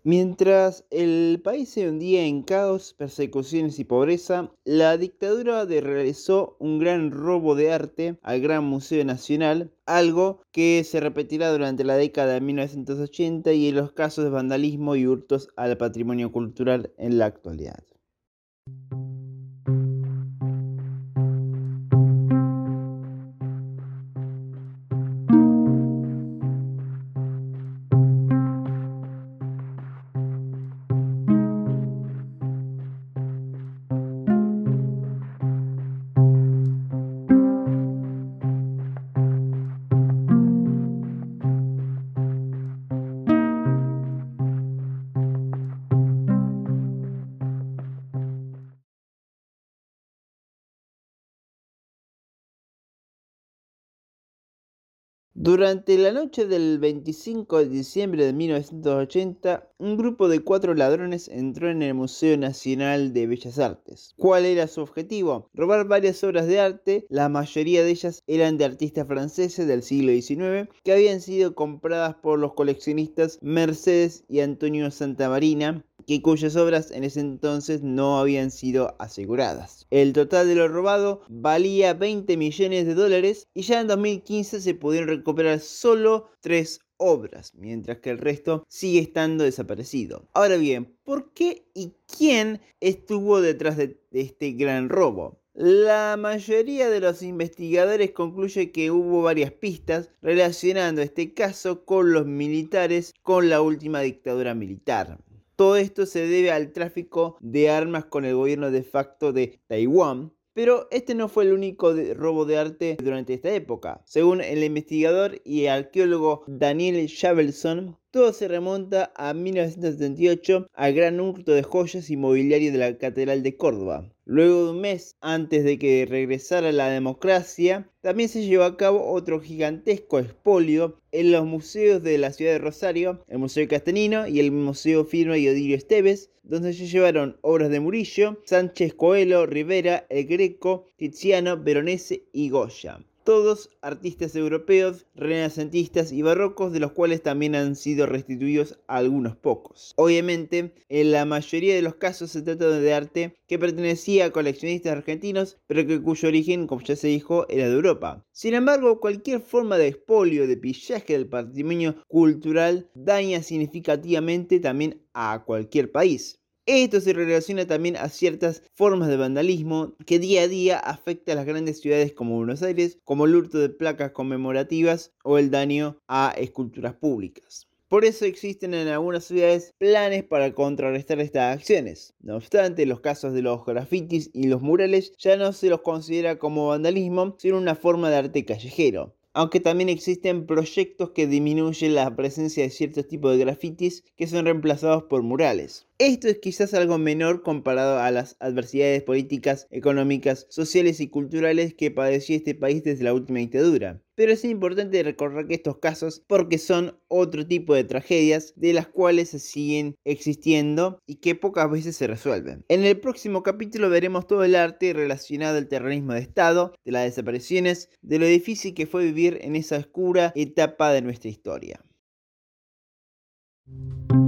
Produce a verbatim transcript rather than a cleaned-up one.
Mientras el país se hundía en caos, persecuciones y pobreza, la dictadura de realizó un gran robo de arte al Gran Museo Nacional, algo que se repetirá durante la década de mil novecientos ochenta y en los casos de vandalismo y hurtos al patrimonio cultural en la actualidad. Durante la noche del veinticinco de diciembre de mil novecientos ochenta, un grupo de cuatro ladrones entró en el Museo Nacional de Bellas Artes. ¿Cuál era su objetivo? Robar varias obras de arte, la mayoría de ellas eran de artistas franceses del siglo diecinueve, que habían sido compradas por los coleccionistas Mercedes y Antonio Santamarina, que cuyas obras en ese entonces no habían sido aseguradas. El total de lo robado valía veinte millones de dólares y ya en dos mil quince se pudieron recuperar solo tres obras, mientras que el resto sigue estando desaparecido. Ahora bien, ¿por qué y quién estuvo detrás de este gran robo? La mayoría de los investigadores concluye que hubo varias pistas relacionando este caso con los militares con la última dictadura militar. Todo esto se debe al tráfico de armas con el gobierno de facto de Taiwán, pero este no fue el único de robo de arte durante esta época. Según el investigador y arqueólogo Daniel Shavelson, todo se remonta a mil novecientos setenta y ocho al gran hurto de joyas y mobiliario de la Catedral de Córdoba. Luego de un mes antes de que regresara la democracia, también se llevó a cabo otro gigantesco expolio en los museos de la ciudad de Rosario, el Museo Castellino y el Museo Firma y Odilio Esteves, donde se llevaron obras de Murillo, Sánchez Coelho, Rivera, El Greco, Tiziano, Veronese y Goya. Todos artistas europeos, renacentistas y barrocos, de los cuales también han sido restituidos algunos pocos. Obviamente, en la mayoría de los casos se trata de arte que pertenecía a coleccionistas argentinos, pero que cuyo origen, como ya se dijo, era de Europa. Sin embargo, cualquier forma de expolio, de pillaje del patrimonio cultural daña significativamente también a cualquier país. Esto se relaciona también a ciertas formas de vandalismo que día a día afecta a las grandes ciudades como Buenos Aires, como el hurto de placas conmemorativas o el daño a esculturas públicas. Por eso existen en algunas ciudades planes para contrarrestar estas acciones. No obstante, los casos de los grafitis y los murales ya no se los considera como vandalismo, sino una forma de arte callejero. Aunque también existen proyectos que disminuyen la presencia de ciertos tipos de grafitis que son reemplazados por murales. Esto es quizás algo menor comparado a las adversidades políticas, económicas, sociales y culturales que padeció este país desde la última dictadura. Pero es importante recordar que estos casos, porque son otro tipo de tragedias de las cuales se siguen existiendo y que pocas veces se resuelven. En el próximo capítulo veremos todo el arte relacionado al terrorismo de Estado, de las desapariciones, de lo difícil que fue vivir en esa oscura etapa de nuestra historia.